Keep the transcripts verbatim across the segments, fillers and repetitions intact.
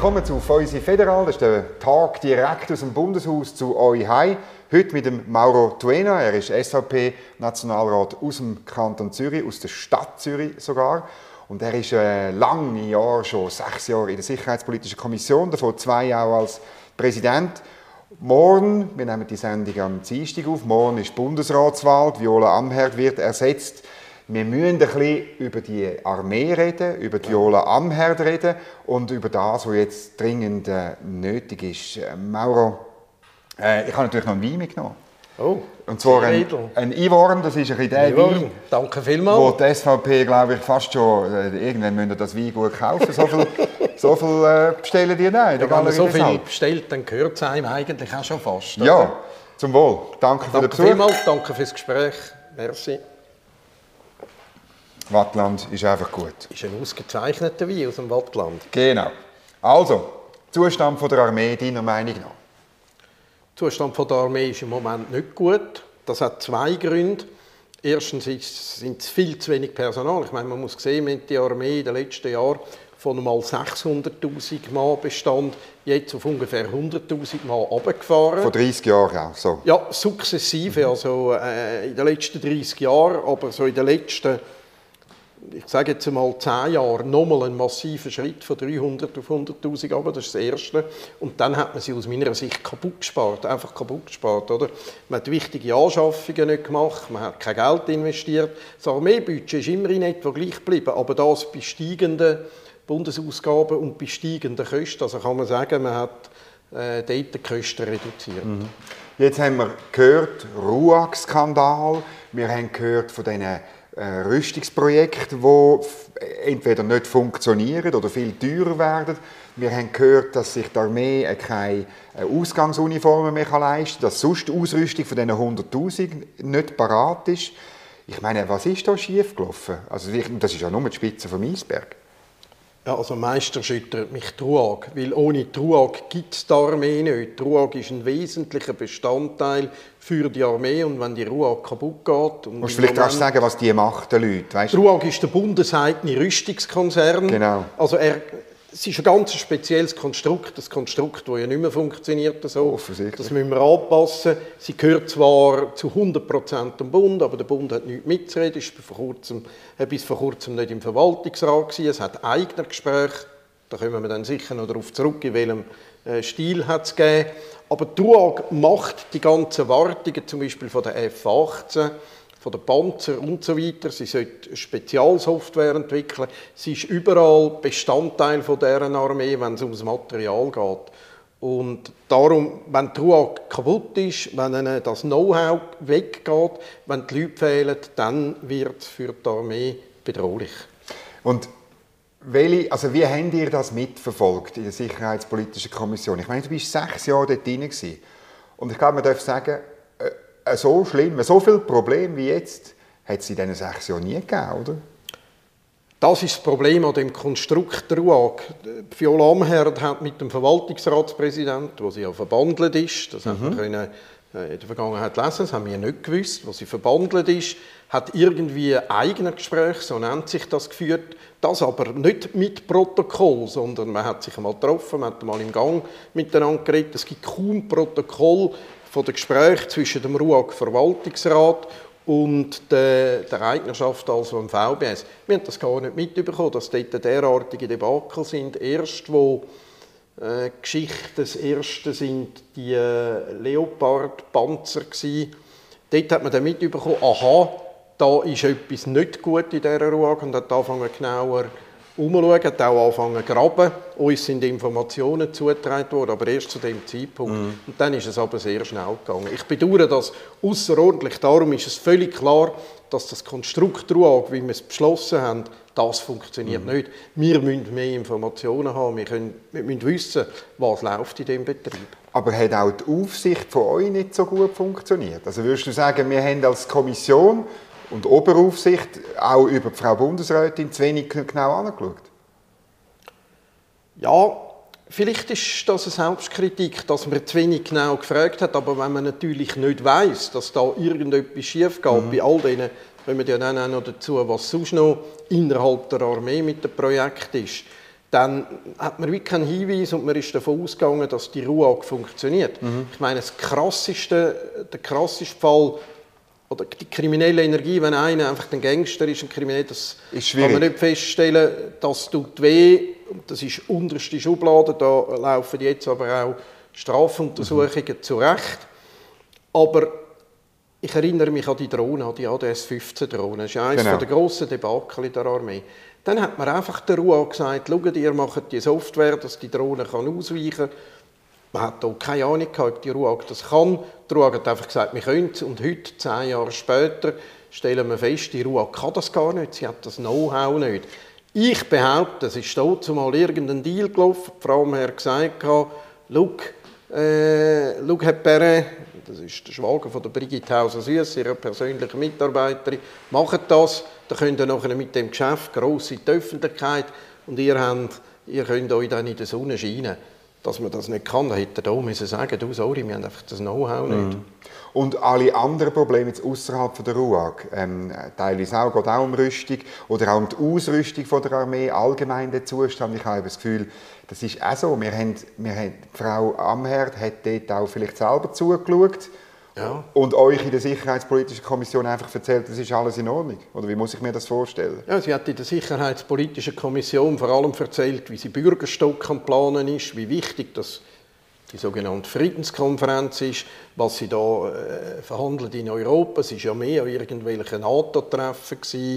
willkommen zu Feusi Federal. Das ist der Tag direkt aus dem Bundeshaus zu euch heim. Heute mit dem Mauro Tuena. Er ist S V P-Nationalrat aus dem Kanton Zürich, aus der Stadt Zürich sogar. Und er ist äh, lange Jahre, schon sechs Jahre in der Sicherheitspolitischen Kommission, davon zwei Jahre als Präsident. Morgen, wir nehmen die Sendung am Dienstag auf, morgen ist Bundesratswahl, Viola Amherd wird ersetzt. Wir müssen ein bisschen über die Armee reden, über die Viola Amherd reden und über das, was jetzt dringend äh, nötig ist. Äh, Mauro, äh, ich habe natürlich noch einen Wein mitgenommen. Oh, und zwar ein, ein Ivorn, das ist ein bisschen der Wein, danke vielmals. Wo die S V P, glaube ich, fast schon, äh, irgendwann müssen wir das Wein gut kaufen. So viel, so viel äh, bestellen die nicht. Ja, wenn man so viel bestellt, dann gehört es einem eigentlich auch schon fast. Oder? Ja, zum Wohl. Danke, danke für den Besuch. Vielmals, danke fürs Gespräch. Merci. Wattland ist einfach gut. Ist ein ausgezeichneter Wein aus dem Wattland. Genau. Also, Zustand der Armee, deiner Meinung nach? Der Zustand der Armee ist im Moment nicht gut. Das hat zwei Gründe. Erstens sind es viel zu wenig Personal. Ich meine, man muss sehen, wir haben die Armee in den letzten Jahren von einmal sechshunderttausend Mann Bestand jetzt auf ungefähr hunderttausend Mann runtergefahren. Vor dreißig Jahren auch so? Ja, sukzessive. Also äh, in den letzten dreißig Jahren, aber so in den letzten, ich sage jetzt einmal zehn Jahre, nochmal einen massiven Schritt von dreihundert auf hunderttausend, aber das ist das Erste. Und dann hat man sie aus meiner Sicht kaputt gespart, einfach kaputt gespart, oder? Man hat wichtige Anschaffungen nicht gemacht, man hat kein Geld investiert. Das Armeebudget ist immerhin etwa gleich geblieben, aber das bei steigenden Bundesausgaben und bei steigenden Kosten. Also kann man sagen, man hat äh, dort die Kosten reduziert. Mhm. Jetzt haben wir gehört, Ruag-Skandal, wir haben gehört von diesen Rüstungsprojekte, die entweder nicht funktionieren oder viel teurer werden. Wir haben gehört, dass sich die Armee keine Ausgangsuniformen mehr leisten kann, dass sonst die Ausrüstung von diesen hunderttausend nicht parat ist. Ich meine, was ist da schiefgelaufen? Also, das ist ja nur die Spitze vom Eisberg. Ja, also Meister schüttert mich die Ruag, weil ohne die Ruag gibt es die Armee nicht. Die Ruag ist ein wesentlicher Bestandteil für die Armee und wenn die Ruag kaputt geht... Und musst du vielleicht rasch sagen, was die macht, die Leute, weißt du? Die Ruag ist der bundeseigene Rüstungskonzern. Genau. Also er, es ist ein ganz spezielles Konstrukt, das Konstrukt, das ja nicht mehr funktioniert. So. Offensichtlich. Das müssen wir anpassen. Sie gehört zwar zu hundert Prozent dem Bund, aber der Bund hat nichts mitzureden. Es war bis vor kurzem, bis vor kurzem nicht im Verwaltungsrat gewesen. Es hat eigene Gespräche. Da kommen wir dann sicher noch darauf zurück, in welchem Stil hat es gegeben. Aber die Ruag macht die ganzen Wartungen, zum Beispiel von der F achtzehn, von den Panzer und so weiter. Sie sollte Spezialsoftware entwickeln. Sie ist überall Bestandteil von deren Armee, wenn es ums Material geht. Und darum, wenn die Ruag kaputt ist, wenn ihnen das Know-how weggeht, wenn die Leute fehlen, dann wird es für die Armee bedrohlich. Und welche, also wie habt ihr das mitverfolgt in der Sicherheitspolitischen Kommission? Ich meine, du warst sechs Jahre dort drin gewesen. Und ich glaube, man darf sagen, so schlimm, so viele Probleme wie jetzt, hat es in diesen sechs Jahren nie gegeben, oder? Das ist das Problem an dem Konstrukt der Ruag. Viola Amherd hat mit dem Verwaltungsratspräsidenten, wo sie ja verbandelt ist, das mhm. haben wir können in der Vergangenheit lesen, das haben wir nicht gewusst, wo sie verbandelt ist, hat irgendwie ein eigenes Gespräch, so nennt sich das, geführt. Das aber nicht mit Protokoll, sondern man hat sich einmal getroffen, man hat einmal im Gang miteinander geredet. Es gibt kaum Protokoll von den Gesprächen zwischen dem Ruag-Verwaltungsrat und der, der Eignerschaft, also dem V B S. Wir haben das gar nicht mitbekommen, dass dort derartige Debakel sind. Erst, wo äh, Geschichte das erste sind die äh, Leopard-Panzer gsi. Dort hat man dann mitbekommen, aha, da ist etwas nicht gut in dieser Ruag und hat angefangen genauer umschauen, hat auch angefangen zu graben. Uns sind Informationen zugetragen worden, aber erst zu dem Zeitpunkt. Mm. Und dann ist es aber sehr schnell gegangen. Ich bedauere das außerordentlich. Darum ist es völlig klar, dass das Konstrukt Ruag, wie wir es beschlossen haben, das funktioniert mm. nicht. Wir müssen mehr Informationen haben. Wir, können, wir müssen wissen, was läuft in diesem Betrieb. Aber hat auch die Aufsicht von euch nicht so gut funktioniert? Also würdest du sagen, wir haben als Kommission und Oberaufsicht auch über die Frau Bundesrätin zu wenig genau angeschaut? Ja, vielleicht ist das eine Selbstkritik, dass man zu wenig genau gefragt hat, aber wenn man natürlich nicht weiss, dass da irgendetwas schief geht, mhm. bei all denen, wenn wir ja dann auch noch dazu, was sonst noch innerhalb der Armee mit dem Projekt ist, dann hat man wirklich keinen Hinweis und man ist davon ausgegangen, dass die RUAG funktioniert. Mhm. Ich meine, das krasseste, der krasseste Fall, oder die kriminelle Energie, wenn einer einfach ein Gangster ist, ein Kriminell, das ist kann man nicht feststellen, das tut weh, das ist unterste Schublade, da laufen jetzt aber auch Strafuntersuchungen mhm. zu Recht. Aber ich erinnere mich an die Drohne, an die A D S fünfzehn Drohne, das ist eines genau. der grossen Debakel in der Armee. Dann hat man einfach der RUAG gesagt, schaut, ihr macht die Software, dass die Drohne kann ausweichen kann. Man hat auch keine Ahnung gehabt, ob die RUAG das kann. Die RUAG hat einfach gesagt, wir können es. Und heute, zehn Jahre später, stellen wir fest, die RUAG kann das gar nicht. Sie hat das Know-how nicht. Ich behaupte, es ist dazu mal irgendein Deal gelaufen. Die Frau hat gesagt, schau, äh, schau, Herr Perrin, das ist der Schwager von der Brigitte Hauser-Süss, ihre persönliche Mitarbeiterin, macht das, dann könnt ihr nachher mit dem Geschäft gross in die Öffentlichkeit und ihr, habt, ihr könnt euch dann in der Sonne scheinen. Dass man das nicht kann, da hätte er da müssen sagen, du, sorry, wir haben einfach das Know-how nicht. Mm. Und alle anderen Probleme jetzt außerhalb der RUAG, ähm, teilweise auch, geht auch um Rüstung oder auch um die Ausrüstung von der Armee, allgemein der Zustand. Ich habe das Gefühl, das ist auch so. Wir haben, wir haben, Frau Amherd hat dort auch vielleicht selber zugeschaut. Ja. Und euch in der Sicherheitspolitischen Kommission einfach erzählt, das ist alles in Ordnung? Oder wie muss ich mir das vorstellen? Ja, sie hat in der Sicherheitspolitischen Kommission vor allem erzählt, wie sie Bürgerstock am Planen ist, wie wichtig das die sogenannte Friedenskonferenz ist, was sie da äh, verhandelt in Europa. Es war ja mehr an irgendwelchen NATO-Treffen äh,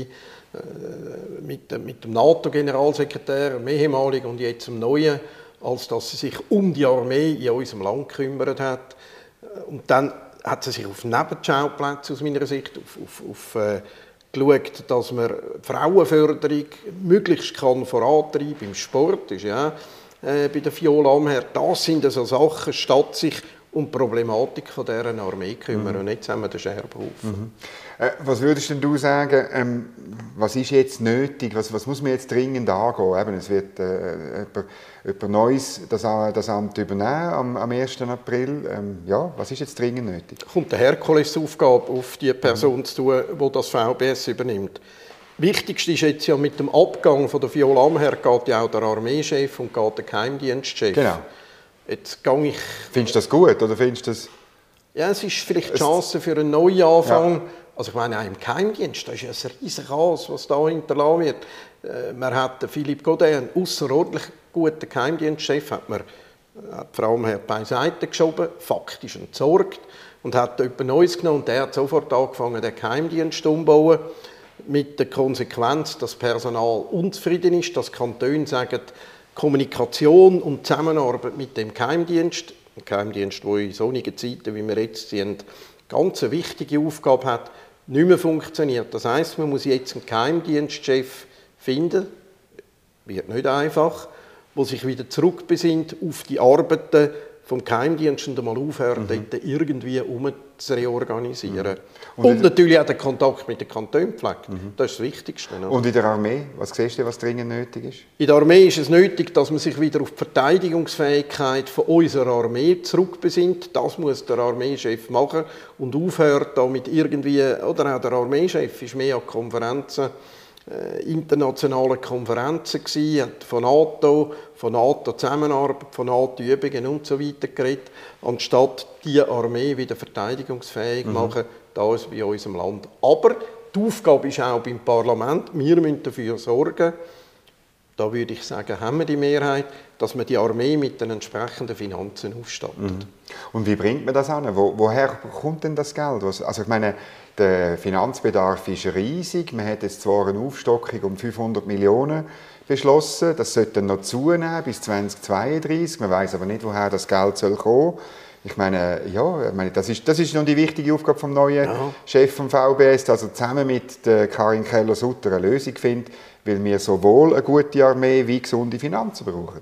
mit, mit dem NATO-Generalsekretär, dem ehemaligen und jetzt dem neuen, als dass sie sich um die Armee in unserem Land gekümmert hat. Und dann hat sie sich auf Nebenschauplätze aus meiner Sicht auf, auf, auf, äh, geschaut, dass man Frauenförderung möglichst kann vorantreiben im Sport, ist ja äh, bei der Viola Amherd. Das sind also Sachen, statt sich um die Problematik von dieser Armee kümmern. Mhm. Und jetzt haben wir den Scherbenhaufen. Mhm. Äh, was würdest denn du sagen, ähm, was ist jetzt nötig, was, was muss man jetzt dringend angehen? Eben, es wird äh, jemand, jemand Neues das, das Amt übernehmen am, am ersten April. Ähm, ja, was ist jetzt dringend nötig? Kommt eine Herkulesaufgabe auf die Person mhm. zu tun, die das V B S übernimmt. Wichtigste ist jetzt ja mit dem Abgang von der Viola Amherd geht ja auch der Armeechef und geht der Geheimdienstchef. Genau. Jetzt gehe ich... Findest du das gut oder findest du das... Ja, es ist vielleicht die Chance für einen Neuanfang. Ja. Also ich meine, auch im Geheimdienst, das ist ja ein riesiges Chaos, was da hinterlassen wird. Äh, man hat Philippe Godet, einen außerordentlich guten Geheimdienstchef, hat man hat Frau Amherd beiseite geschoben, faktisch entsorgt und hat jemand Neues genommen und der hat sofort angefangen, den Geheimdienst umzubauen, mit der Konsequenz, dass das Personal unzufrieden ist, dass Kantone sagen, Kommunikation und Zusammenarbeit mit dem Geheimdienst, ein Geheimdienst, der in sonnigen Zeiten, wie wir jetzt sind, ganz eine wichtige Aufgabe hat, nicht mehr funktioniert. Das heisst, man muss jetzt einen Geheimdienstchef finden, wird nicht einfach, der sich wieder zurückbesinnt auf die Arbeiten vom Geheimdienst und einmal aufhören, mhm. dort irgendwie um zu reorganisieren. Mhm. Und, und natürlich auch den Kontakt mit den Kantonen pflegt. Mhm. Das ist das Wichtigste. Oder? Und in der Armee, was siehst du, was dringend nötig ist? In der Armee ist es nötig, dass man sich wieder auf die Verteidigungsfähigkeit von unserer Armee zurückbesinnt. Das muss der Armeechef machen und aufhört damit irgendwie, oder auch der Armeechef ist mehr an Konferenzen, äh, internationalen Konferenzen gewesen, hat von NATO, von NATO-Zusammenarbeit, von NATO-Übungen und so weiter geredet, anstatt die Armee wieder verteidigungsfähig zu mhm. machen, das bei unserem Land. Aber die Aufgabe ist auch beim Parlament, wir müssen dafür sorgen, da würde ich sagen, haben wir die Mehrheit, dass man die Armee mit den entsprechenden Finanzen ausstattet. Mhm. Und wie bringt man das an? Wo, woher kommt denn das Geld? Also ich meine, der Finanzbedarf ist riesig. Man hat jetzt zwar eine Aufstockung um fünfhundert Millionen beschlossen. Das sollte dann noch zunehmen bis zweitausendzweiunddreißig. Man weiß aber nicht, woher das Geld soll kommen. Ich meine, ja, ich meine, das ist, das ist noch die wichtige Aufgabe vom neuen ja. Chef vom V B S, also zusammen mit der Karin Keller-Sutter eine Lösung finden, weil wir sowohl eine gute Armee wie gesunde Finanzen brauchen.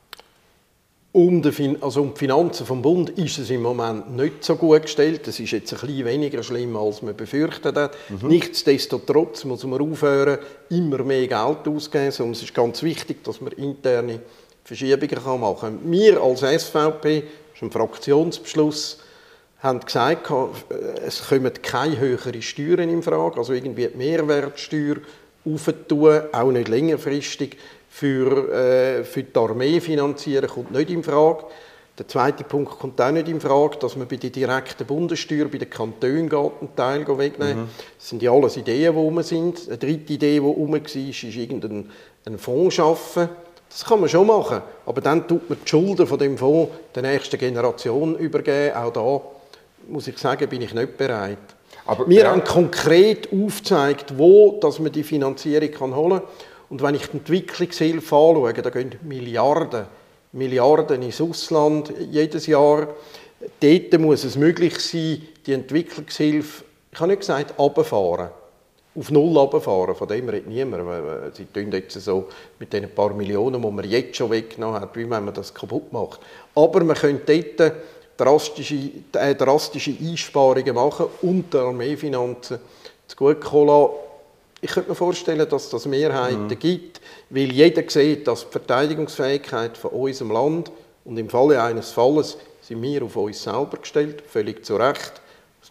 Um die, also um die Finanzen vom Bund ist es im Moment nicht so gut gestellt. Es ist jetzt ein bisschen weniger schlimm, als man befürchtet hat. Mhm. Nichtsdestotrotz muss man aufhören, immer mehr Geld auszugeben. Und es ist ganz wichtig, dass man interne Verschiebungen machen kann. Wir als S V P, das ist ein Fraktionsbeschluss, haben gesagt, es kommen keine höheren Steuern in Frage, also irgendwie die Mehrwertsteuer aufzutun, auch nicht längerfristig. für, äh, für die Armee finanzieren, kommt nicht in Frage. Der zweite Punkt kommt auch nicht in Frage, dass man bei der direkten Bundessteuer bei den Kantonen geht, einen Teil wegnehmen. Mhm. Das sind ja alles Ideen, die rum sind. Eine dritte Idee, die rum war, ist irgendeinen einen Fonds schaffen. Das kann man schon machen, aber dann tut man die Schulden von dem Fonds der nächsten Generation übergeben. Auch da, muss ich sagen, bin ich nicht bereit. Aber, Wir ja. haben konkret aufgezeigt, wo dass man die Finanzierung kann holen kann. Und wenn ich die Entwicklungshilfe anschaue, da gehen Milliarden Milliarden ins Ausland jedes Jahr. Dort muss es möglich sein, die Entwicklungshilfe, ich habe nicht gesagt, runterfahren, auf null runterfahren, von dem redet niemand. Sie tun jetzt so mit den paar Millionen, die man jetzt schon weggenommen hat, wie wenn man das kaputt macht. Aber man könnte dort drastische, äh, drastische Einsparungen machen und die Armeefinanzen zugutekommen lassen. Ich könnte mir vorstellen, dass das Mehrheiten mhm. gibt, weil jeder sieht, dass die Verteidigungsfähigkeit von unserem Land und im Falle eines Falles sind wir auf uns selber gestellt, völlig zu Recht, aus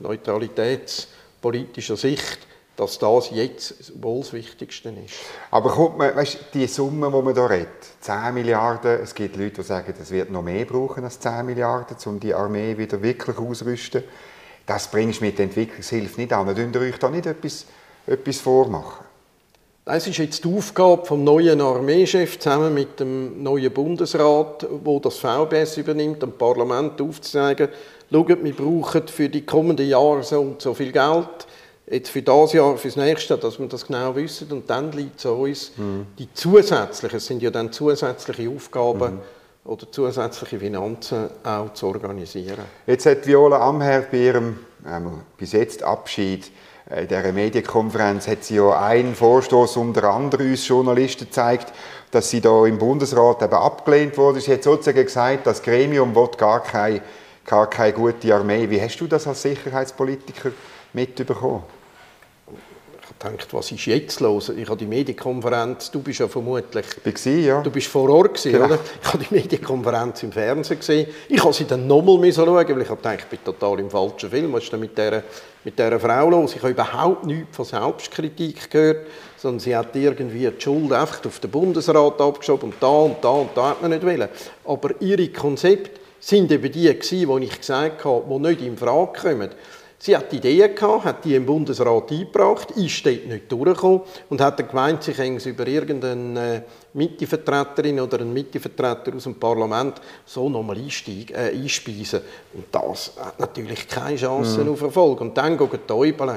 neutralitätspolitischer Sicht, dass das jetzt wohl das Wichtigste ist. Aber kommt man, weißt, die Summe, die man hier redet, zehn Milliarden, es gibt Leute, die sagen, es wird noch mehr brauchen als zehn Milliarden, um die Armee wieder wirklich auszurüsten. Das bringst du mit der Entwicklungshilfe nicht an. Könnt ihr euch da nicht etwas etwas vormachen? Das ist jetzt die Aufgabe des neuen Armeechefs zusammen mit dem neuen Bundesrat, wo das V B S übernimmt, dem Parlament aufzuzeigen, schaut, wir brauchen für die kommenden Jahre so und so viel Geld, jetzt für das Jahr, für das nächste, dass wir das genau wissen, und dann liegt es an uns, mhm. die zusätzlichen, es sind ja dann zusätzliche Aufgaben, mhm. oder zusätzliche Finanzen auch zu organisieren. Jetzt hat Viola Amherd bei ihrem ähm, bis jetzt Abschied in dieser Medienkonferenz hat sie ja einen Vorstoß unter anderem uns Journalisten gezeigt, dass sie da im Bundesrat eben abgelehnt wurde. Sie hat sozusagen gesagt, das Gremium will gar keine, gar keine gute Armee. Wie hast du das als Sicherheitspolitiker mitbekommen? Ich habe gedacht, was ist jetzt los? Ich habe die Medienkonferenz, du bist ja vermutlich... Ich war, ja. Du bist vor Ort gewesen, genau. Oder? Ich habe die Medienkonferenz im Fernsehen gesehen. Ich habe sie dann nochmal schauen, weil ich habe gedacht, ich bin total im falschen Film. Was ist denn mit dieser, mit dieser Frau los? Ich habe überhaupt nichts von Selbstkritik gehört, sondern sie hat irgendwie die Schuld einfach auf den Bundesrat abgeschoben und da und da und da hat man nicht wollen. Aber ihre Konzepte sind eben die gewesen, die ich gesagt habe, die nicht in Frage kommen. Sie hat Ideen gehabt, hat die im Bundesrat eingebracht, ist dort nicht durchgekommen und hat dann gemeint, sie können es über irgendeine Mittevertreterin oder einen Mittevertreter aus dem Parlament so nochmal äh, einspeisen. Und das hat natürlich keine Chance mhm. auf Erfolg. Und dann gehen die Täubeln.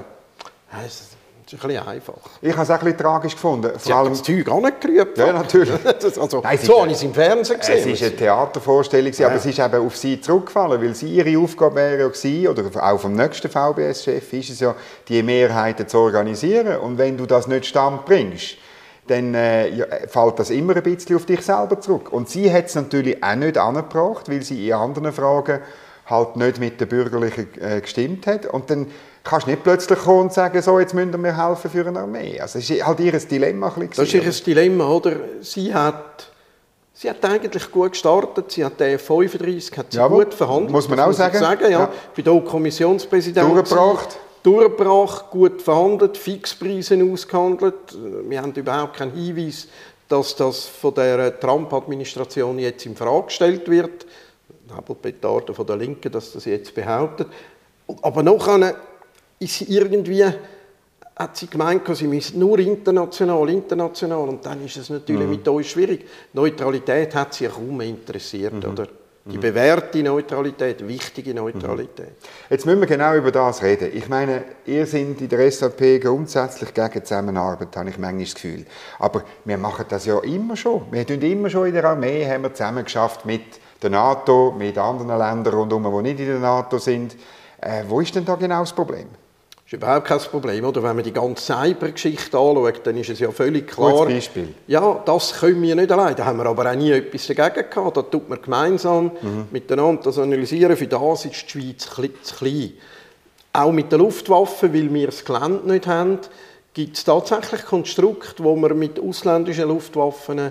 Das ist ein bisschen einfach. Ich habe es auch ein bisschen tragisch gefunden. Sie haben das Zeug auch nicht gerührt. Ja, natürlich. also, Nein, so habe ich es im Fernsehen gesehen. Es war eine Theatervorstellung, ja. aber es ist eben auf sie zurückgefallen, weil sie ihre Aufgabe wäre ja, oder auch vom nächsten V B S-Chef, ist es ja, die Mehrheiten zu organisieren. Und wenn du das nicht stand bringst, dann äh, ja, fällt das immer ein bisschen auf dich selber zurück. Und sie hat es natürlich auch nicht angebracht, weil sie in anderen Fragen halt nicht mit den Bürgerlichen äh, gestimmt hat. Und dann kannst du nicht plötzlich kommen und sagen, so, jetzt müssen wir helfen für eine Armee. Also das ist halt ihr Dilemma. Ein das ist ihr Dilemma, oder? Sie hat, sie hat eigentlich gut gestartet. Sie hat den F fünfunddreißig hat sie ja, gut verhandelt. Muss man auch muss sagen. sagen ja. Ja. Ich bin auch Kommissionspräsident. Durchgebracht. Durchgebracht, gut verhandelt, Fixpreise ausgehandelt. Wir haben überhaupt keinen Hinweis, dass das von der Trump-Administration jetzt in Frage gestellt wird. Nebelpetarde von der Linken, dass das jetzt behauptet. Aber nachher ist sie irgendwie, hat sie gemeint, sie müsse nur international, international. Und dann ist es natürlich mhm. mit uns schwierig. Neutralität hat sie ja kaum mehr interessiert, mhm. oder? Die bewährte Neutralität, wichtige Neutralität. Jetzt müssen wir genau über das reden. Ich meine, ihr seid in der S V P grundsätzlich gegen Zusammenarbeit, habe ich manchmal das Gefühl. Aber wir machen das ja immer schon. Wir tun immer schon in der Armee, haben wir zusammen geschafft mit der NATO, mit anderen Ländern rundherum, die nicht in der NATO sind. Äh, wo ist denn da genau das Problem? Das ist überhaupt kein Problem, oder? Wenn man die ganze Cyber-Geschichte anschaut, dann ist es ja völlig klar. Gutes Beispiel. Ja, das können wir nicht allein. Da haben wir aber auch nie etwas dagegen gehabt. Da tut man gemeinsam mhm. miteinander das analysieren. Für das ist die Schweiz zu klein. Auch mit der Luftwaffe, weil wir das Gelände nicht haben, gibt es tatsächlich Konstrukte, wo man mit ausländischen Luftwaffen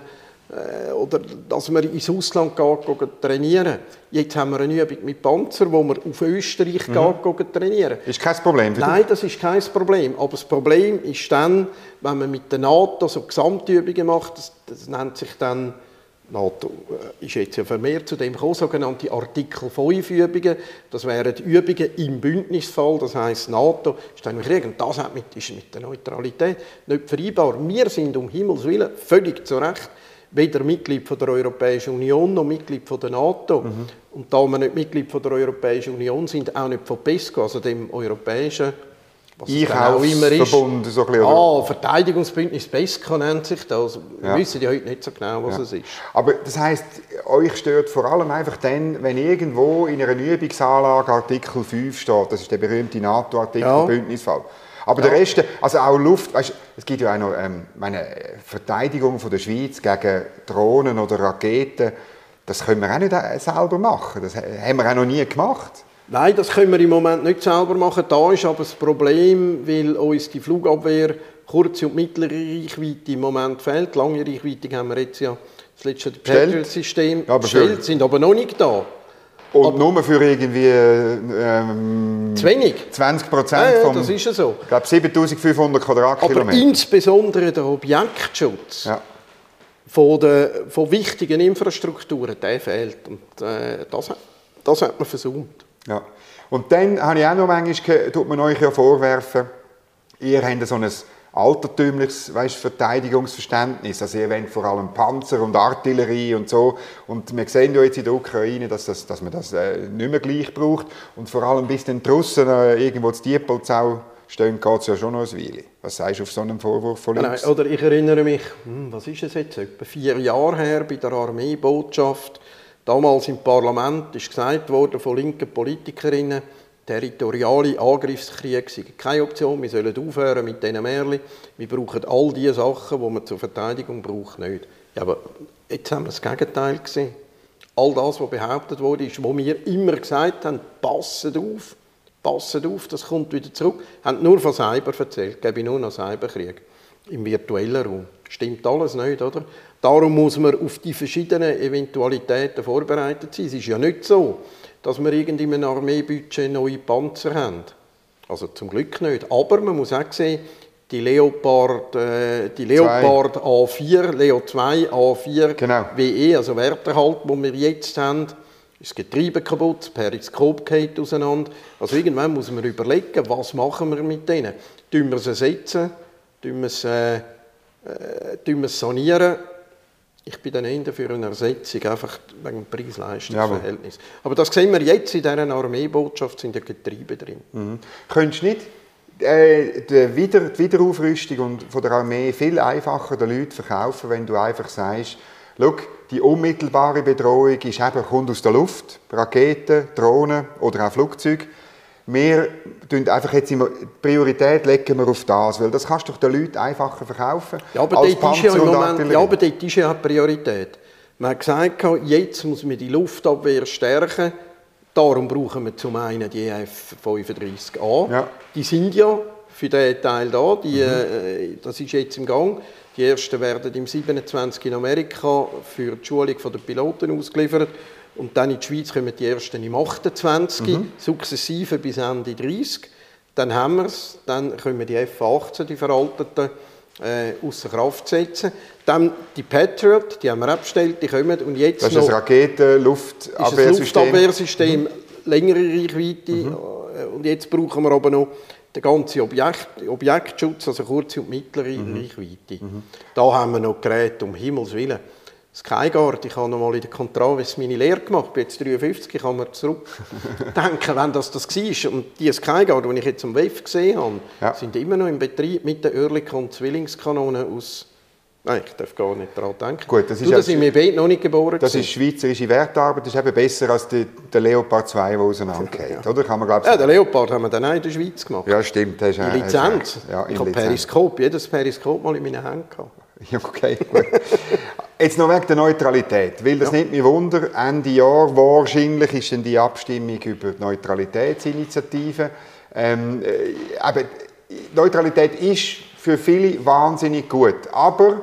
äh, oder dass man ins Ausland geht, geht trainieren. Jetzt haben wir eine Übung mit Panzer, wo man auf Österreich mhm. geht, geht trainieren. Ist kein Problem für dich? Nein, das ist kein Problem. Aber das Problem ist dann, wenn man mit der NATO so Gesamtübungen macht, das, das nennt sich dann, NATO ist jetzt ja vermehrt zu dem gekommen, sogenannte Artikel fünf Übungen. Das wären Übungen im Bündnisfall, das heisst NATO ist dann Krieg. Und das hat mit, ist mit der Neutralität nicht vereinbar. Wir sind um Himmels Willen völlig zu Recht weder Mitglied von der Europäischen Union noch Mitglied von der NATO. Mhm. Und da wir nicht Mitglied von der Europäischen Union sind, auch nicht von PESCO, also dem europäischen Einkaufsverbund, so ein bisschen, ah, Verteidigungsbündnis PESCO nennt sich das. Wir ja. wissen ja heute nicht so genau, was ja. es ist. Aber das heisst, euch stört vor allem einfach dann, wenn irgendwo in einer Übungsanlage Artikel fünf steht, das ist der berühmte NATO-Artikel, ja. Bündnisfall. Aber ja. der Rest, also auch Luft, weißt, es gibt ja auch noch ähm, meine Verteidigung von der Schweiz gegen Drohnen oder Raketen, das können wir auch nicht selber machen, das haben wir auch noch nie gemacht. Nein, das können wir im Moment nicht selber machen. Da ist aber das Problem, weil uns die Flugabwehr kurze und mittlere Reichweite im Moment fehlt. Lange Reichweite haben wir jetzt ja das letzte Patriot-System ja, bestellt, sind aber noch nicht da. Und aber nur für irgendwie ähm, zu wenig. zwanzig Prozent ja, ja, vom, das ist ja so. Ich glaube siebentausendfünfhundert Quadratkilometer. Aber insbesondere der Objektschutz ja. von, der, von wichtigen Infrastrukturen, der fehlt. Und äh, das, das hat man versäumt. Ja. Und dann habe ich auch noch manchmal, tut man euch ja vorwerfen, ihr habt so ein altertümliches, weißt, Verteidigungsverständnis. Also ihr wollt vor allem Panzer und Artillerie und so. Und wir sehen ja jetzt in der Ukraine, dass, das, dass man das äh, nicht mehr gleich braucht. Und vor allem bis dann die Russen äh, irgendwo zu Diepolzau stehen, geht es ja schon noch ein Weile. Was sagst du auf so einen Vorwurf von links? Nein, oder ich erinnere mich, hm, was ist es jetzt, etwa vier Jahre her bei der Armeebotschaft. Damals im Parlament ist gesagt worden von linken Politikerinnen, territoriale Angriffskrieg sei keine Option, wir sollen aufhören mit diesen Märchen, wir brauchen all die Sachen, die man zur Verteidigung braucht, nicht. Ja, aber jetzt haben wir das Gegenteil gesehen. All das, was behauptet wurde, ist, wo wir immer gesagt haben, passet auf, passet auf, das kommt wieder zurück. Haben nur von Cyber erzählt, gebe ich nur noch Cyberkrieg im virtuellen Raum. Stimmt alles nicht, oder? Darum muss man auf die verschiedenen Eventualitäten vorbereitet sein. Es ist ja nicht so, dass wir in einem Armeebudget neue Panzer haben. Also zum Glück nicht. Aber man muss auch sehen, die Leopard, äh, die Leopard A vier, Leo zwei, A vier genau. W E, also Werterhalt, die wir jetzt haben, ist das Getriebe kaputt, das Periskop geht auseinander. Also irgendwann muss man überlegen, was machen wir mit denen. Tun wir sie ersetzen? Tun wir es, äh, äh, tun wir es sanieren? Ich bin dann eher für eine Ersetzung, einfach wegen dem Preis-Leistungs-Verhältnis. Aber, aber das sehen wir jetzt in dieser Armeebotschaft, sind ja Getriebe drin. Mhm. Könntest du nicht äh, die, Wieder die Wiederaufrüstung von der Armee viel einfacher den Leuten verkaufen, wenn du einfach sagst, schau, die unmittelbare Bedrohung ist eben, kommt aus der Luft, Raketen, Drohnen oder auch Flugzeuge. Wir tun einfach jetzt immer, die Priorität legen wir auf das, weil das kannst du den Leuten einfacher verkaufen. Ja, aber dort ist ja, im Moment, ja, aber dort ist ja eine Priorität. Man hat gesagt, jetzt muss man die Luftabwehr stärken. Darum brauchen wir zum einen die E F fünfunddreißig A. Ja. Die sind ja für diesen Teil da. Die, mhm. äh, das ist jetzt im Gang. Die ersten werden im siebenundzwanzig in Amerika für die Schulung der Piloten ausgeliefert. Und dann in die Schweiz kommen die ersten im achtundzwanzig, mhm. sukzessive bis Ende dreißig. Dann haben wir es, dann können wir die F achtzehn, die veralteten, äh, außer Kraft setzen. Dann die Patriot, die haben wir abgestellt, die kommen. Und jetzt das ist noch, ein Raketen-Luftabwehrsystem. Luftabwehrsystem, mhm. längere Reichweite. Mhm. Und jetzt brauchen wir aber noch den ganzen Objekt, Objektschutz, also kurze und mittlere mhm. Reichweite. Mhm. Da haben wir noch Geräte, um Himmels Willen. Skyguard, ich habe noch mal in der Contraves meine Lehre gemacht, ich bin jetzt dreiundfünfzig, ich kann mir zurückdenken, wenn das das war. Und die Skyguard, die ich jetzt am W E F gesehen habe, ja. sind immer noch im Betrieb mit den Oerlikon-Zwillingskanonen aus... Nein, ich darf gar nicht daran denken. Gut, das ist du, da sind wir beide noch nicht geboren. Das gewesen. Ist schweizerische Wertarbeit, das ist eben besser als die, der Leopard zwei, der auseinandergeht. Ja. Oder? Kann man, glaub, ja, den Leopard haben wir dann auch in der Schweiz gemacht. Ja, stimmt. Das ist die Lizenz. Ja, ich habe Periskop, jedes Periskop mal in meinen Händen gehabt. Okay, gut. Jetzt noch wegen der Neutralität, weil das ja. nicht mich Wunder, Ende Jahr wahrscheinlich ist dann die Abstimmung über die Neutralitätsinitiative. Ähm, äh, aber Neutralität ist für viele wahnsinnig gut, aber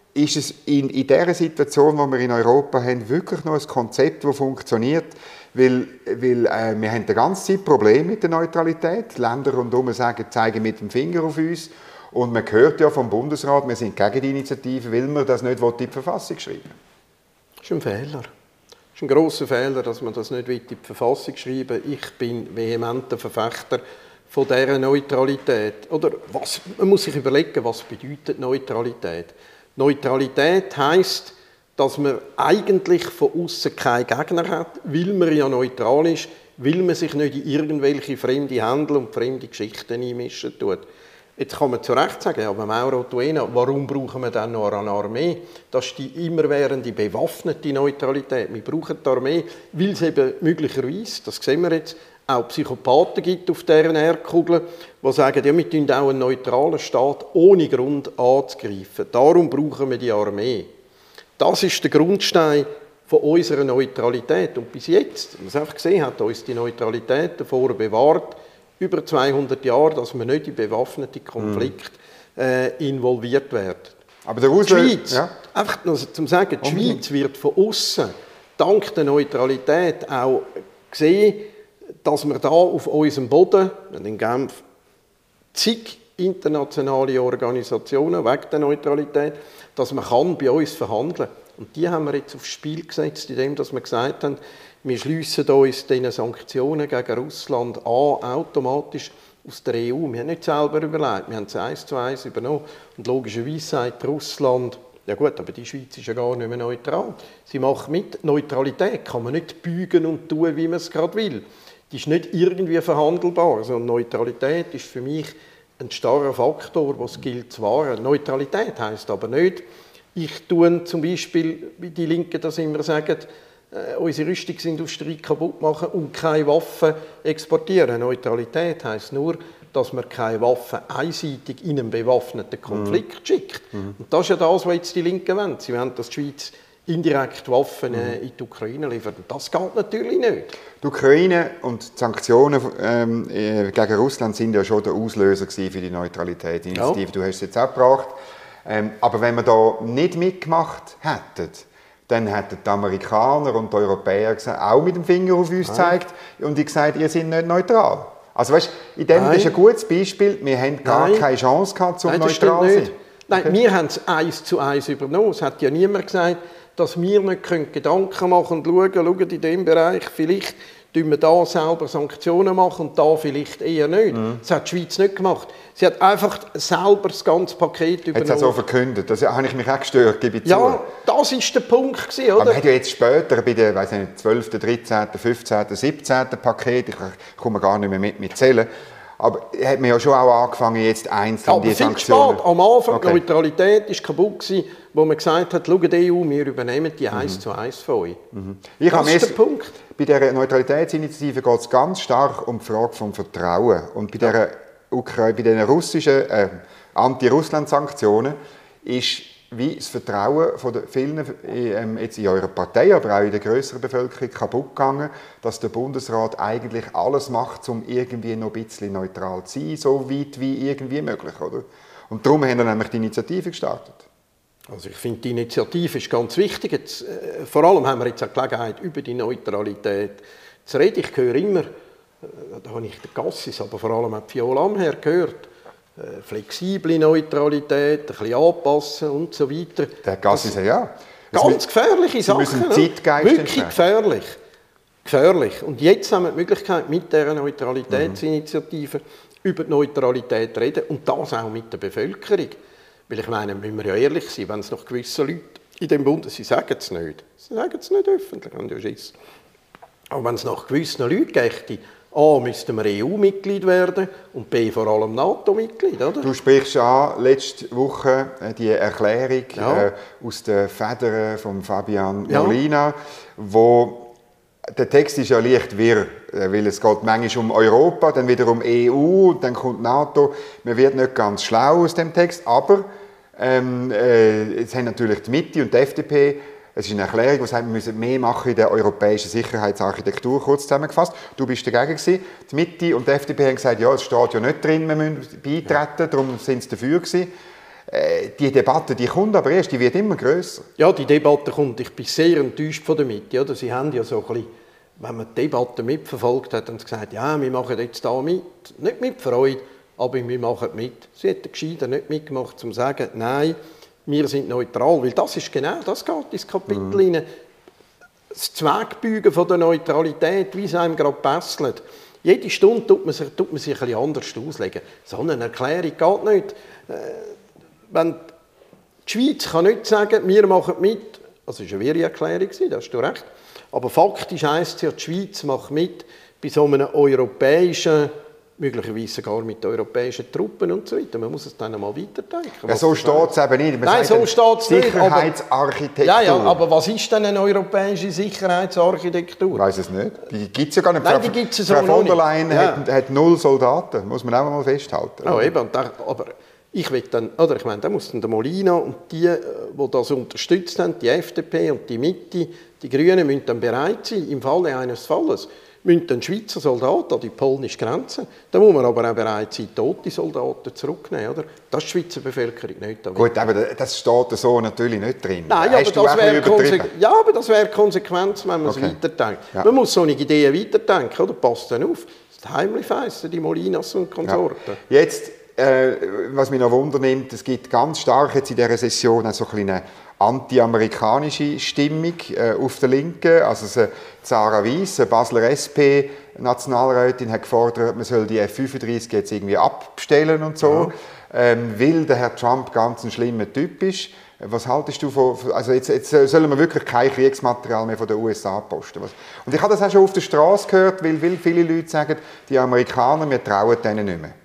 ist es in, in dieser Situation, wo wir in Europa haben, wirklich noch ein Konzept, das funktioniert? Weil, weil äh, wir haben die ganze Zeit Probleme mit der Neutralität. Die Länder rundherum sagen, zeigen mit dem Finger auf uns. Und man hört ja vom Bundesrat, wir sind gegen die Initiative, weil man das nicht in die Verfassung schreiben will. Das ist ein Fehler. Das ist ein grosser Fehler, dass man das nicht in die Verfassung schreiben will. Ich bin vehementer Verfechter von dieser Neutralität. Oder was, man muss sich überlegen, was bedeutet Neutralität. Neutralität heisst, dass man eigentlich von außen keinen Gegner hat, weil man ja neutral ist, weil man sich nicht in irgendwelche fremde Händel und fremde Geschichten einmischen tut. Jetzt kann man zu Recht sagen, aber Mauro Tuena, warum brauchen wir dann noch eine Armee? Das ist die immerwährende bewaffnete Neutralität. Wir brauchen die Armee, weil es eben möglicherweise, das sehen wir jetzt, auch Psychopathen gibt auf deren Erdkugel, die sagen, ja, wir tun auch einen neutralen Staat ohne Grund anzugreifen. Darum brauchen wir die Armee. Das ist der Grundstein von unserer Neutralität. Und bis jetzt, man es einfach gesehen hat, uns die Neutralität davor bewahrt, über zweihundert Jahre, dass wir nicht in bewaffnete Konflikte äh, involviert werden. Aber der die Schweiz, ja. einfach nur zum sagen, die Unbedingt. Schweiz wird von außen dank der Neutralität auch gesehen, dass wir da auf unserem Boden, in Genf, zig internationale Organisationen wegen der Neutralität, dass man kann bei uns verhandeln kann. Und die haben wir jetzt aufs Spiel gesetzt, indem wir gesagt haben, wir schliessen uns diesen Sanktionen gegen Russland an, automatisch aus der E U. Wir haben nicht selber überlegt, wir haben es eins zu eins übernommen. Und logischerweise sagt Russland, ja gut, aber die Schweiz ist ja gar nicht mehr neutral. Sie macht mit. Neutralität kann man nicht bügen und tun, wie man es gerade will. Die ist nicht irgendwie verhandelbar. Also Neutralität ist für mich ein starrer Faktor, den es gilt zu wahren. Neutralität heisst aber nicht, ich tue zum Beispiel, wie die Linken das immer sagen, äh, unsere Rüstungsindustrie kaputt machen und keine Waffen exportieren. Neutralität heisst nur, dass man keine Waffen einseitig in einen bewaffneten Konflikt mhm. schickt. Mhm. Und das ist ja das, was jetzt die Linken wollen. Sie wollen, dass die Schweiz indirekt Waffen äh, in die Ukraine liefert. Und das geht natürlich nicht. Die Ukraine und die Sanktionen ähm, gegen Russland sind ja schon der Auslöser für die Neutralitätsinitiative. Ja. Du hast es jetzt auch gebracht. Ähm, aber wenn wir da nicht mitgemacht hätten, dann hätten die Amerikaner und die Europäer gesagt, auch mit dem Finger auf uns gezeigt und die gesagt, ihr seid nicht neutral. Also weißt, in dem, das ist ein gutes Beispiel. Wir haben gar Nein. keine Chance gehabt, um neutral zu sein. Nein, okay. Wir haben es eins zu eins übernommen. Es hat ja niemand gesagt, dass wir nicht Gedanken machen und schauen, schauen in diesem Bereich, vielleicht tun wir da selber Sanktionen machen und da vielleicht eher nicht. Mhm. Das hat die Schweiz nicht gemacht. Sie hat einfach selber das ganze Paket übernommen. Hat sie so verkündet? Das habe ich mich auch gestört, gebe ich ja, zu. Ja, das war der Punkt gewesen, oder? Aber man hat ja jetzt später bei den weiss nicht, zwölften, dreizehnten, fünfzehnten, siebzehnten Paket, ich komme gar nicht mehr mit mit Zählen, aber hat man ja schon auch angefangen, jetzt einzeln ja, die Sanktionen... Spät. Am Anfang, okay. Die Neutralität war kaputt gewesen, wo man gesagt hat, schau, die E U, wir übernehmen die eins mhm. zu eins von euch. Mhm. Ich das ist der Punkt. Bei dieser Neutralitätsinitiative geht es ganz stark um die Frage des Vertrauen. Und bei ja. dieser Ukraine, bei den russischen äh, Anti-Russland-Sanktionen ist wie das Vertrauen von den vielen äh, jetzt in eurer Partei, aber auch in der grösseren Bevölkerung kaputt gegangen, dass der Bundesrat eigentlich alles macht, um irgendwie noch ein bisschen neutral zu sein, so weit wie irgendwie möglich, oder? Und darum haben wir nämlich die Initiative gestartet. Also ich finde, die Initiative ist ganz wichtig. Jetzt, äh, vor allem haben wir jetzt eine Gelegenheit, über die Neutralität zu reden. Ich höre immer, äh, da habe ich den Gassis, aber vor allem auch die Viola Amherd gehört, äh, flexible Neutralität, ein bisschen anpassen und so weiter. Der Gassis, ja. Ganz gefährliche Sachen. Sie müssen Zeitgeist Wirklich entscheiden. gefährlich. Gefährlich. Und jetzt haben wir die Möglichkeit, mit dieser Neutralitätsinitiative mhm. über die Neutralität zu reden und das auch mit der Bevölkerung. Weil ich meine, müssen wir ja ehrlich sein, wenn es noch gewisse Leute in dem Bund, sie sagen es nicht, sie sagen es nicht öffentlich, haben ja Schiss. Aber wenn es nach gewissen Leuten geht, A, müssten wir E U-Mitglied werden und B, vor allem NATO-Mitglied, oder? Du sprichst an, letzte Woche die Erklärung ja. äh, aus den Federn von Fabian ja. Molina, wo der Text ist ja leicht wirr, weil es geht manchmal um Europa, dann wieder um E U, dann kommt NATO. Man wird nicht ganz schlau aus dem Text, aber ähm, äh, jetzt haben natürlich die Mitte und die F D P, es ist eine Erklärung, die sagt, wir müssen mehr machen in der europäischen Sicherheitsarchitektur, kurz zusammengefasst. Du bist dagegen gewesen. Die Mitte und die F D P haben gesagt, ja, es steht ja nicht drin, wir müssen beitreten, darum sind sie dafür gewesen. äh, die Debatte, die kommt aber erst, die wird immer grösser. Ja, die Debatte kommt. Ich bin sehr enttäuscht von der Mitte. Oder? Sie haben ja so ein bisschen, wenn man die Debatte mitverfolgt hat, haben sie gesagt, ja, wir machen jetzt da mit. Nicht mit Freude, aber wir machen mit. Sie hätten gescheiter nicht mitgemacht, um zu sagen, nein, wir sind neutral. Weil das ist genau, das geht ins Kapitel mhm. hinein. Das Zweckbeugen von der Neutralität, wie es einem gerade passt. Jede Stunde tut man sich, tut man sich ein bisschen anders auslegen. So eine Erklärung geht nicht. Äh, wenn die Schweiz kann nicht sagen, wir machen mit, also das war eine wirre Erklärung, da hast du recht, aber faktisch heisst es ja, die Schweiz macht mit bei so einem europäischen, möglicherweise sogar mit europäischen Truppen und so weiter. Man muss es dann einmal weiterdenken. Ja, so steht es eben nicht. Man Nein, so steht es nicht. Sicherheitsarchitektur. Ja, ja, aber was ist denn eine europäische Sicherheitsarchitektur? Ich weiss es nicht. Die gibt es ja gar nicht. Nein, Frau, die gibt's so Frau von der Leyen ja. hat, hat null Soldaten, muss man auch mal festhalten. Ja, eben. Aber ich will dann, oder ich meine, da muss dann der Molina und die, die das unterstützt haben, die F D P und die Mitte, die Grünen, müssen dann bereit sein, im Falle eines Falles, müssen dann Schweizer Soldaten an die polnische Grenze. Da muss man aber auch bereit sein, tote Soldaten zurückzunehmen. Oder? Das ist die Schweizer Bevölkerung nicht. Gut, aber das steht so natürlich nicht drin. Nein, aber das, wäre Konse- ja, aber das wäre Konsequenz, wenn man es okay. weiterdenkt. Ja. Man muss solche Ideen weiterdenken, oder? Passt dann auf. Das ist heimlich feissen, die Molinas und Konsorten. Ja. Jetzt, äh, was mich noch wundernimmt, es gibt ganz stark jetzt in dieser Session eine so eine anti-amerikanische Stimmung äh, auf der Linken. Also Sarah Weiss, eine Basler S P-Nationalrätin, hat gefordert, man soll die F fünfunddreißig jetzt irgendwie abbestellen und so, ja. ähm, weil der Herr Trump ganz ein schlimmer Typ ist. Was haltest du von, also jetzt, jetzt sollen wir wirklich kein Kriegsmaterial mehr von den U S A posten? Was? Und ich habe das auch schon auf der Straße gehört, weil, weil viele Leute sagen, die Amerikaner, wir trauen denen nicht mehr.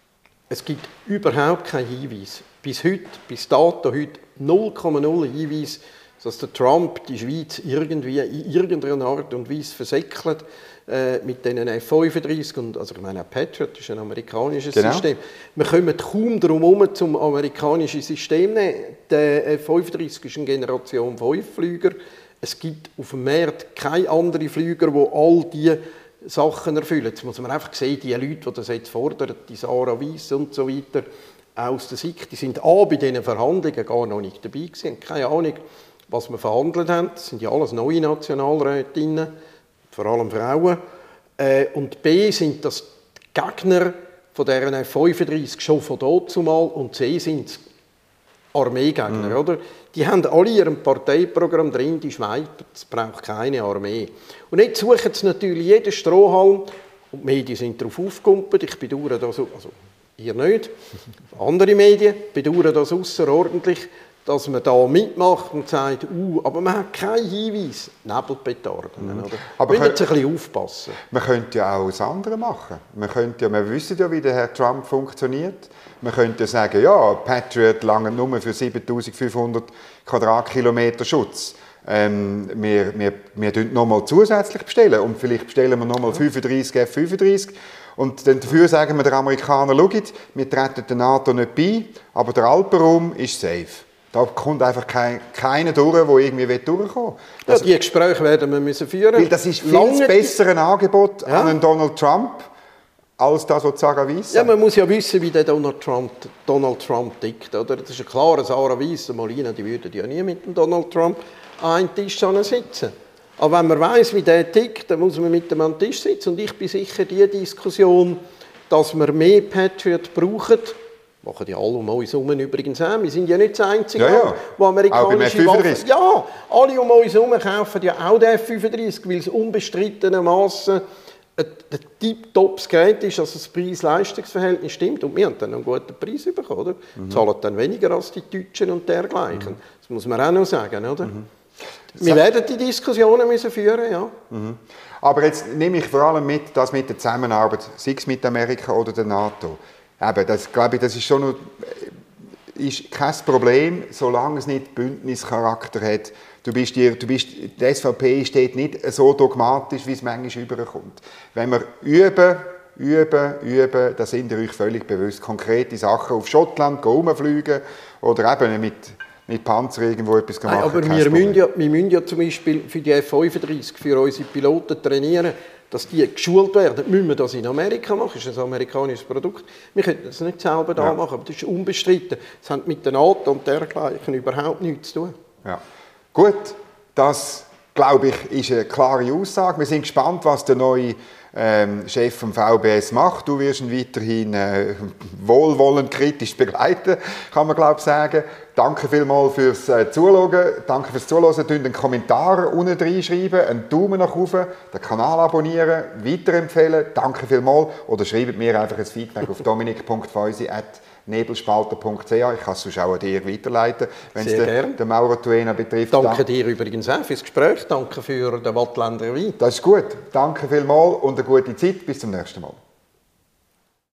Es gibt überhaupt keinen Hinweis. Bis heute, bis dato heute, null Komma null Hinweis, dass der Trump die Schweiz irgendwie in irgendeiner Art und Weise versäckelt äh, mit diesen F fünfunddreißig. Und, also ich meine, Patriot ist ein amerikanisches genau. System. Wir kommen kaum darum herum, zum amerikanischen System zu nehmen. Der F fünfunddreißig ist eine Generation fünf Flüger. Es gibt auf dem Markt keine anderen Flüger, die all diese Sachen erfüllen. Jetzt muss man einfach sehen, die Leute, die das jetzt fordern, die Sarah Weiss und so weiter, aus der S I K, die sind A, bei diesen Verhandlungen gar noch nicht dabei gewesen, keine Ahnung, was wir verhandelt haben. Das sind ja alles neue Nationalrätinnen, vor allem Frauen. Äh, und B, sind das die Gegner von deren F fünfunddreißig schon von dort zumal und C sind Armeegegner, mhm. oder? Die haben alle in ihrem Parteiprogramm drin, die Schweiz braucht keine Armee. Und jetzt suchen sie natürlich jeden Strohhalm, und die Medien sind darauf aufgekumpelt, ich bedauere das, also ihr nicht, andere Medien bedauern das außerordentlich, dass man da mitmacht und sagt, uh, aber man hat keinen Hinweis. Nebelpetarden. Mhm. Oder? Aber wir müssen ein bisschen aufpassen. Man könnte ja auch das andere machen. Man könnte ja, wir wissen ja, wie der Herr Trump funktioniert. Man könnte ja sagen, ja, Patriot lange nur für siebentausendfünfhundert Quadratkilometer Schutz. Ähm, wir wir, wir bestellen nochmal zusätzlich bestellen und vielleicht bestellen wir nochmal fünfunddreißig F fünfunddreißig. Und dann dafür sagen wir den Amerikanern, schaut, wir treten der NATO nicht bei, aber der Alpenraum ist safe. Da kommt einfach kein, keiner durch, der irgendwie durchkommen will. Ja, die Gespräche werden wir müssen führen. Weil das ist viel Lange besser ein Angebot ja. an einen Donald Trump, als das, was Sarah Weiss sagt. Ja, man muss ja wissen, wie der Donald Trump, Donald Trump tickt. Oder? Das ist ja klar, Sarah Weiss und Molina, die würden ja nie mit dem Donald Trump an einen Tisch sitzen. Aber wenn man weiss, wie der tickt, dann muss man mit dem an den Tisch sitzen. Und ich bin sicher, die Diskussion, dass wir mehr Patriot brauchen, machen die alle um uns herum übrigens auch. Wir sind ja nicht das Einzige, ja, ja. wo amerikanische Waffen... Ja, alle um uns herum kaufen ja auch den F fünfunddreißig, weil es unbestrittenermaßen ein tiptops Gerät ist, dass das Preis-Leistungs-Verhältnis stimmt. Und wir haben dann einen guten Preis bekommen, oder? Mhm. Zahlen dann weniger als die Deutschen und dergleichen. Mhm. Das muss man auch noch sagen, oder? Mhm. Wir werden die Diskussionen müssen führen, ja. Mhm. Aber jetzt nehme ich vor allem mit, dass mit der Zusammenarbeit, sei es mit Amerika oder der NATO, eben, das, glaube ich, das ist schon noch, ist kein Problem, solange es nicht Bündnischarakter hat. Du bist die, du bist, die S V P steht nicht so dogmatisch, wie es manchmal überkommt. Wenn wir üben, üben, üben, da sind ihr euch völlig bewusst, konkrete Sachen auf Schottland rumfliegen oder eben mit... mit Panzer irgendwo etwas gemacht. Nein, aber wir müssen, ja, wir müssen ja zum Beispiel für die F fünfunddreißig, für unsere Piloten trainieren. dass die geschult werden, müssen wir das in Amerika machen. Das ist ein amerikanisches Produkt. Wir könnten das nicht selber da ja. machen, aber das ist unbestritten. Das hat mit der NATO und dergleichen überhaupt nichts zu tun. Ja. Gut, das, glaube ich, ist eine klare Aussage. Wir sind gespannt, was der neue ähm, Chef vom V B S macht. Du wirst ihn weiterhin äh, wohlwollend kritisch begleiten, kann man, glaube ich, sagen. Danke vielmals fürs äh, Zuschauen. Danke fürs Zuhören. Ihr einen Kommentar unten reinschreiben, einen Daumen nach oben, den Kanal abonnieren, weiterempfehlen. Danke vielmals. Oder schreibt mir einfach ein Feedback auf dominik punkt feusi at nebelspalter punkt c h. Ich kann es sonst auch an dir weiterleiten, wenn es den, den Mauro Tuena betrifft. Danke dir übrigens auch fürs Gespräch. Danke für den Wattländer Wein. Das ist gut. Danke vielmals und eine gute Zeit. Bis zum nächsten Mal.